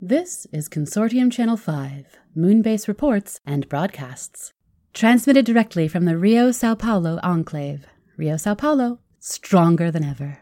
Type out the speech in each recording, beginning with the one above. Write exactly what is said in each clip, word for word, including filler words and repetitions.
This is Consortium Channel five, Moonbase reports and broadcasts. Transmitted directly from the Rio Sao Paulo Enclave. Rio Sao Paulo, stronger than ever.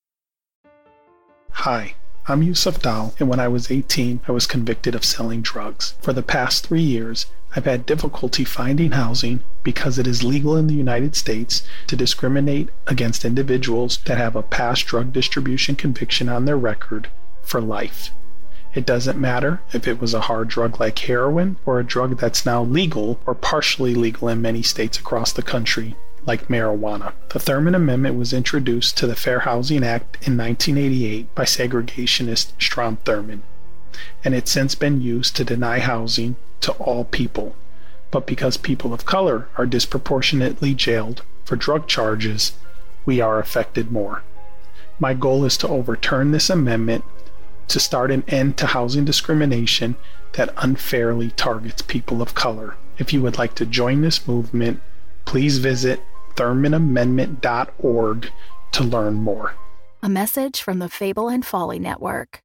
Hi, I'm Yusuf Dal, and when I was eighteen, I was convicted of selling drugs. For the past three years, I've had difficulty finding housing because it is legal in the United States to discriminate against individuals that have a past drug distribution conviction on their record for life. It doesn't matter if it was a hard drug like heroin or a drug that's now legal or partially legal in many states across the country, like marijuana. The Thurman Amendment was introduced to the Fair Housing Act in nineteen eighty-eight by segregationist Strom Thurmond, and it's since been used to deny housing to all people. But because people of color are disproportionately jailed for drug charges, we are affected more. My goal is to overturn this amendment to start an end to housing discrimination that unfairly targets people of color. If you would like to join this movement, please visit thurman amendment dot org to learn more. A message from the Fable and Folly Network.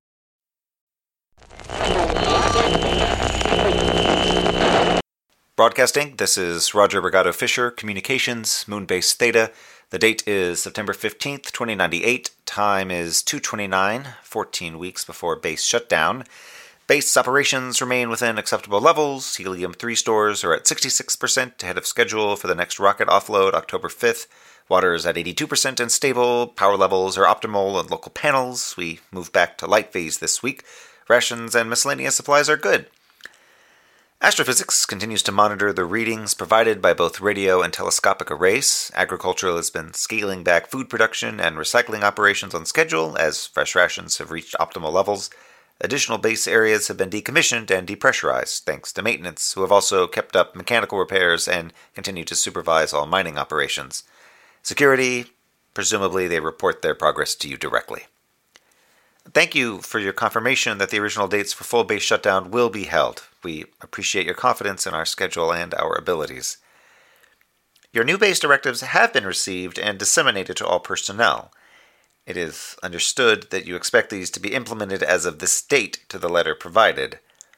Broadcasting, this is Roger Brigado Fisher, Communications, Moonbase Theta. The date is September fifteenth, twenty ninety-eight. Time is two twenty-nine, fourteen weeks before base shutdown. Base operations remain within acceptable levels. Helium three stores are at sixty-six percent ahead of schedule for the next rocket offload October fifth. Water is at eighty-two percent and stable. Power levels are optimal on local panels. We move back to light phase this week. Rations and miscellaneous supplies are good. Astrophysics continues to monitor the readings provided by both radio and telescopic arrays. Agriculture has been scaling back food production and recycling operations on schedule as fresh rations have reached optimal levels. Additional base areas have been decommissioned and depressurized, thanks to maintenance, who have also kept up mechanical repairs and continue to supervise all mining operations. Security, presumably they report their progress to you directly. Thank you for your confirmation that the original dates for full base shutdown will be held. We appreciate your confidence in our schedule and our abilities. Your new base directives have been received and disseminated to all personnel. It is understood that you expect these to be implemented as of this date to the letter provided.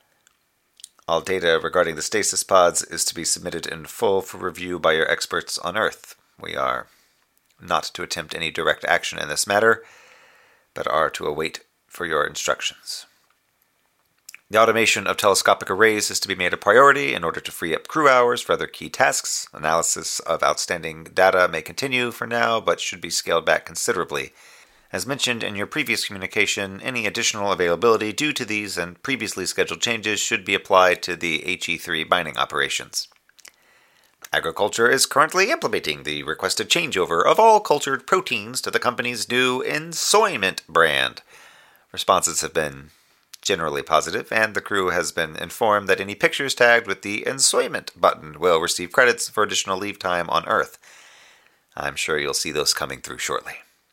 All data regarding the stasis pods is to be submitted in full for review by your experts on Earth. We are not to attempt any direct action in this matter, but are to await for your instructions. The automation of telescopic arrays is to be made a priority in order to free up crew hours for other key tasks. Analysis of outstanding data may continue for now, but should be scaled back considerably. As mentioned in your previous communication, any additional availability due to these and previously scheduled changes should be applied to the H E three mining operations. Agriculture is currently implementing the requested changeover of all cultured proteins to the company's new Ensoyment brand. Responses have been generally positive, and the crew has been informed that any pictures tagged with the Ensoyment button will receive credits for additional leave time on Earth. I'm sure you'll see those coming through shortly.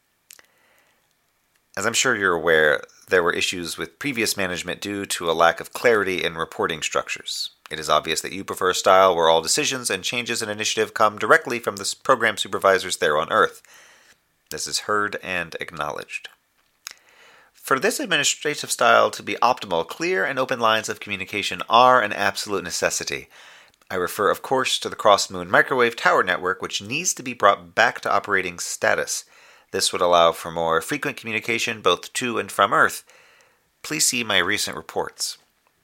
As I'm sure you're aware, there were issues with previous management due to a lack of clarity in reporting structures. It is obvious that you prefer a style where all decisions and changes in initiative come directly from the program supervisors there on Earth. This is heard and acknowledged. For this administrative style to be optimal, clear and open lines of communication are an absolute necessity. I refer, of course, to the Cross-Moon Microwave Tower Network, which needs to be brought back to operating status. This would allow for more frequent communication both to and from Earth. Please see my recent reports.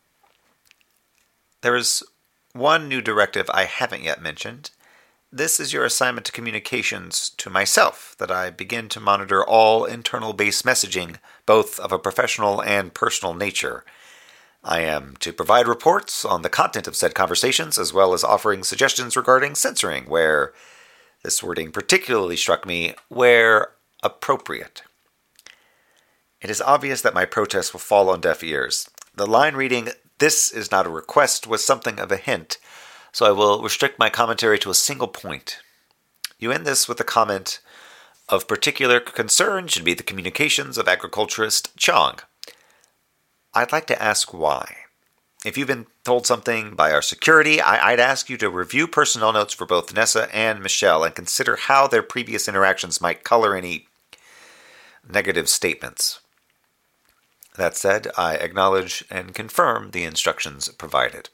There is one new directive I haven't yet mentioned. This is your assignment to communications to myself, that I begin to monitor all internal base messaging, both of a professional and personal nature. I am to provide reports on the content of said conversations, as well as offering suggestions regarding censoring, where, this wording particularly struck me, where appropriate. It is obvious that my protest will fall on deaf ears. The line reading, "This is not a request," was something of a hint, so I will restrict my commentary to a single point. You end this with the comment, "Of particular concern should be the communications of agriculturist Chong." I'd like to ask why. If you've been told something by our security, I- I'd ask you to review personnel notes for both Nessa and Michelle and consider how their previous interactions might color any negative statements. That said, I acknowledge and confirm the instructions provided.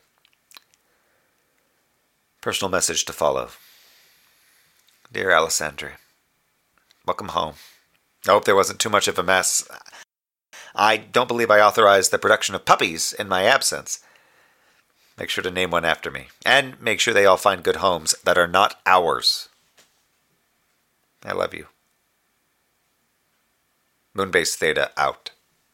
Personal message to follow. Dear Alessandra, welcome home. I hope there wasn't too much of a mess. I don't believe I authorized the production of puppies in my absence. Make sure to name one after me. And make sure they all find good homes that are not ours. I love you. Moonbase Theta out.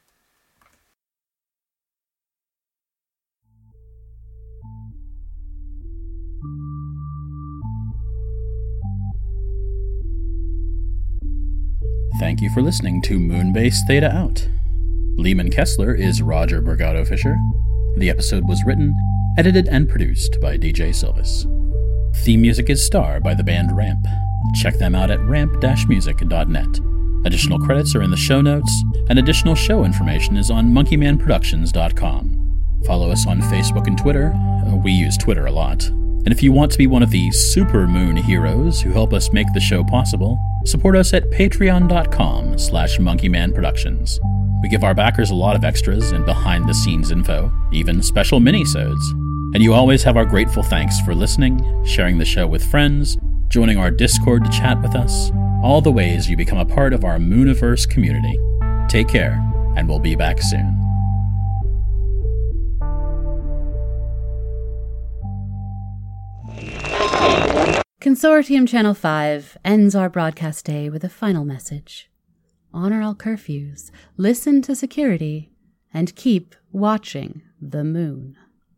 Thank you for listening to Moonbase Theta Out. Lehman Kessler is Roger Borgado Fisher. The episode was written, edited, and produced by D J Silvis. Theme music is Star by the band Ramp. Check them out at ramp dash music dot net. Additional credits are in the show notes, and additional show information is on monkey man productions dot com. Follow us on Facebook and Twitter. We use Twitter a lot. And if you want to be one of the super moon heroes who help us make the show possible, support us at patreon.com slash monkeymanproductions. We give our backers a lot of extras and behind-the-scenes info, even special mini-sodes. And you always have our grateful thanks for listening, sharing the show with friends, joining our Discord to chat with us, all the ways you become a part of our Mooniverse community. Take care, and we'll be back soon. Consortium Channel five ends our broadcast day with a final message. Honor all curfews, listen to security, and keep watching the moon.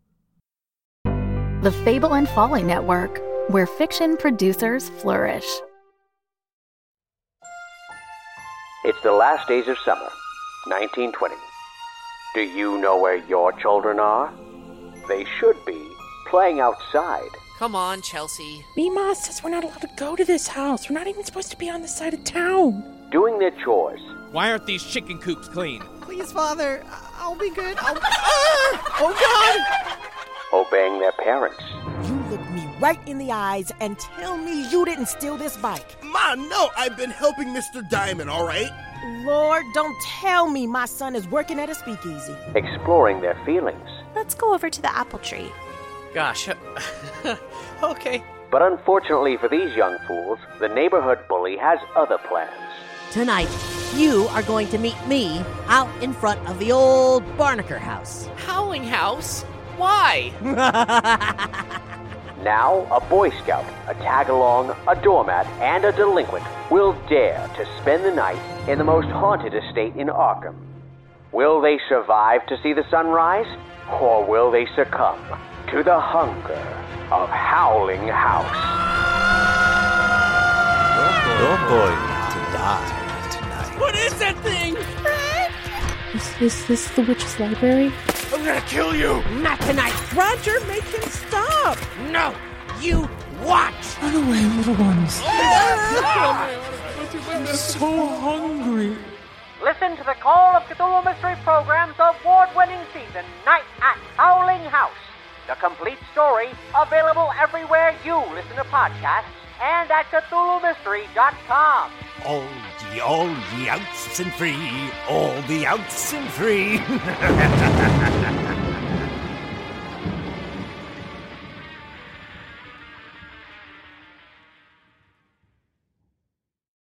The Fable and Folly Network, where fiction producers flourish. It's the last days of summer, nineteen twenty. Do you know where your children are? They should be playing outside. Come on, Chelsea. Mima says we're not allowed to go to this house. We're not even supposed to be on this side of town. Doing their chores. Why aren't these chicken coops clean? Please, Father. I'll be good. I'll... Ah! Oh, God! Obeying their parents. You look me right in the eyes and tell me you didn't steal this bike. Ma, no, I've been helping Mister Diamond, all right? Lord, don't tell me my son is working at a speakeasy. Exploring their feelings. Let's go over to the apple tree. Gosh. Okay. But unfortunately for these young fools, the neighborhood bully has other plans. Tonight, you are going to meet me out in front of the old Barnaker house. Howling House? Why? Now, a Boy Scout, a tag-along, a doormat, and a delinquent will dare to spend the night in the most haunted estate in Arkham. Will they survive to see the sunrise, or will they succumb to the hunger of Howling House? You're going to die tonight. What is that thing? Is, is this the witch's library? I'm gonna kill you! Not tonight. Roger, make him stop. No, you watch! Run away, little ones. I'm so hungry. Listen to the Call of Cthulhu Mystery Program's award-winning season, Night at Howling House. The complete story available everywhere you listen to podcasts and at Cthulhu Mystery dot com. All the, all the outs and free, all the outs and free.